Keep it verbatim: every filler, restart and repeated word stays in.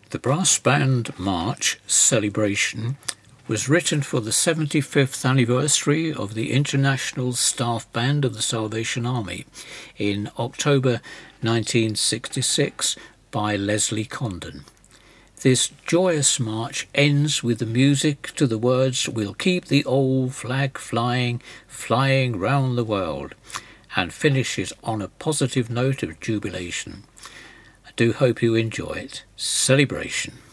The Brass Band March Celebration was written for the seventy-fifth anniversary of the International Staff Band of the Salvation Army in October nineteen sixty-six by Leslie Condon. This joyous march ends with the music to the words "We'll keep the old flag flying, flying round the world," and finishes on a positive note of jubilation. I do hope you enjoy it. Celebration.